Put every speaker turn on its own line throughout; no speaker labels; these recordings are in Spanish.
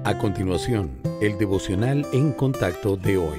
A continuación, el devocional en contacto de hoy.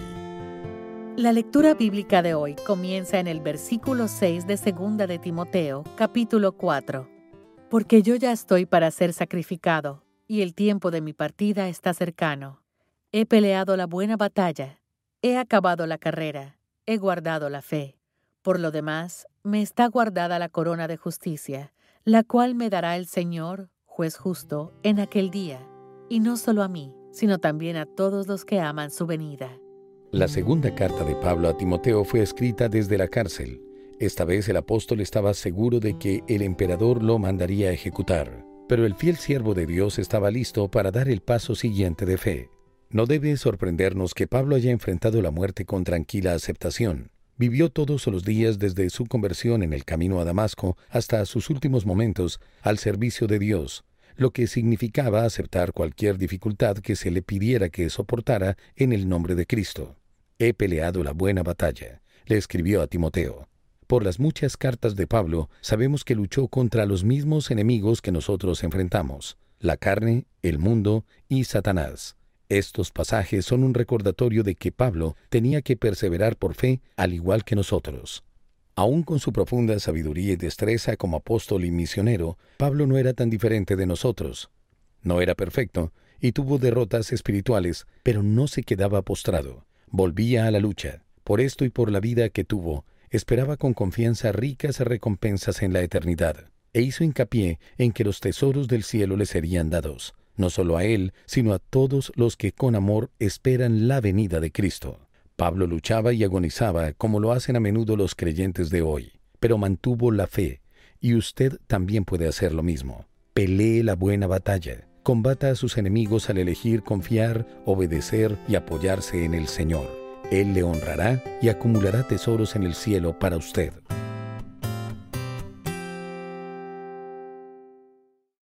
La lectura bíblica de hoy comienza en el versículo 6 de 2 de Timoteo, capítulo 4. Porque yo ya estoy para ser sacrificado, y el tiempo de mi partida está cercano. He peleado la buena batalla, he acabado la carrera, he guardado la fe. Por lo demás, me está guardada la corona de justicia, la cual me dará el Señor, juez justo, en aquel día. Y no solo a mí, sino también a todos los que aman su venida.
La segunda carta de Pablo a Timoteo fue escrita desde la cárcel. Esta vez el apóstol estaba seguro de que el emperador lo mandaría a ejecutar, pero el fiel siervo de Dios estaba listo para dar el paso siguiente de fe. No debe sorprendernos que Pablo haya enfrentado la muerte con tranquila aceptación. Vivió todos los días desde su conversión en el camino a Damasco hasta sus últimos momentos al servicio de Dios, lo que significaba aceptar cualquier dificultad que se le pidiera que soportara en el nombre de Cristo. He peleado la buena batalla, le escribió a Timoteo. Por las muchas cartas de Pablo, sabemos que luchó contra los mismos enemigos que nosotros enfrentamos: la carne, el mundo y Satanás. Estos pasajes son un recordatorio de que Pablo tenía que perseverar por fe, al igual que nosotros. Aún con su profunda sabiduría y destreza como apóstol y misionero, Pablo no era tan diferente de nosotros. No era perfecto y tuvo derrotas espirituales, pero no se quedaba postrado. Volvía a la lucha. Por esto y por la vida que tuvo, esperaba con confianza ricas recompensas en la eternidad, e hizo hincapié en que los tesoros del cielo le serían dados, no solo a él, sino a todos los que con amor esperan la venida de Cristo. Pablo luchaba y agonizaba como lo hacen a menudo los creyentes de hoy, pero mantuvo la fe, y usted también puede hacer lo mismo. Pelee la buena batalla, combata a sus enemigos al elegir confiar, obedecer y apoyarse en el Señor. Él le honrará y acumulará tesoros en el cielo para usted.